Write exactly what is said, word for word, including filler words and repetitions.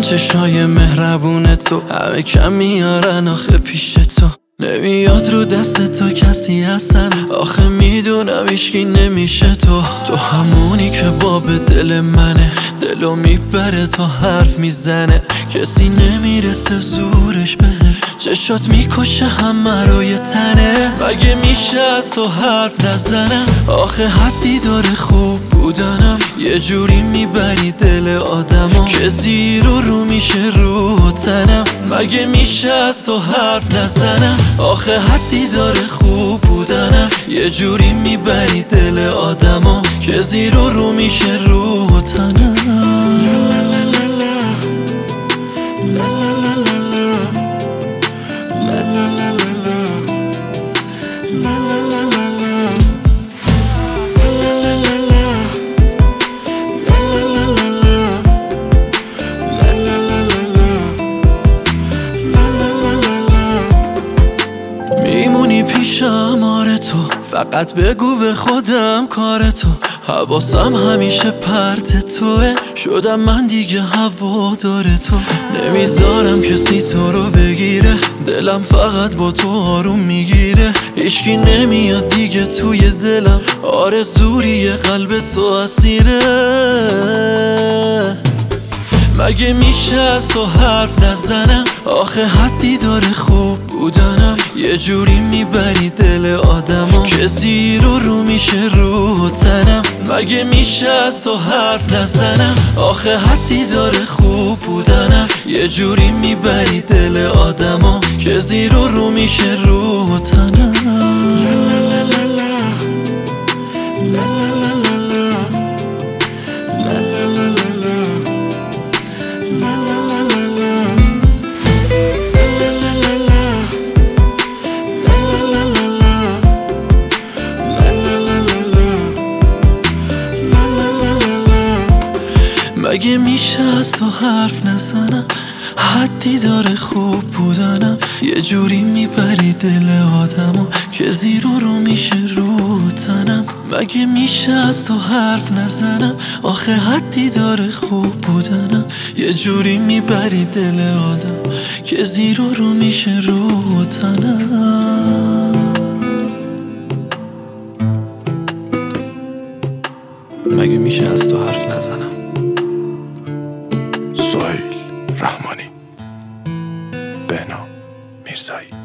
چشای مهربون تو همه کم میارن آخه پیش تو. نمیاد رو دست تو کسی هستن، آخه میدونم هیچکی نمیشه تو. تو همونی که باب دل منه، دلو میبره تا حرف میزنه، کسی نمیرسه زورش بهت، چشات میکشه همه رو یه تنه. مگه میشه از تو حرف نزنم؟ آخه حدی داره خوب بودنم، یه جوری میبری دل آدمو که زیر و رو میشه رو تنم. مگه میشه از تو حرف نزنم؟ آخه حدی داره خوب بودنم، یه جوری میبری دل آدمو که زیر و رو میشه رو تنم. میمونی پیشم آره تو، فقط بگو به خودم کار تو. حواسم همیشه پرت توه، شدم من دیگه هوادار تو. نمیذارم کسی تو رو بگیره، دلم فقط با تو آروم میگیره. هیچکی نمیاد دیگه توی دلم، آرزوی قلب تو اسیره. مگه میشه از تو حرف نزنم؟ آخه حدی داره خوب بودنم، یه جوری میبری دل آدمو که زیر و رو میشه رو تنم. مگه میشه از تو حرف نزنم؟ آخه حدی داره خوب بودنم، یه جوری میبری دل آدمو که زیر و رو میشه رو تنم. مگه میشه از تو حرف نزنم؟ حدی داره خوب بودنم، یه جوری میبری دل آدمو که زیر و رو میشه رو تنم. مگه میشه از تو حرف نزنم؟ آخه حدی داره خوب بودنم، یه جوری میبری دل آدم که زیر و رو میشه رو تنم. مگه میشه از تو حرف نزنم؟ سهیل رحمانی، بهنام میرزایی.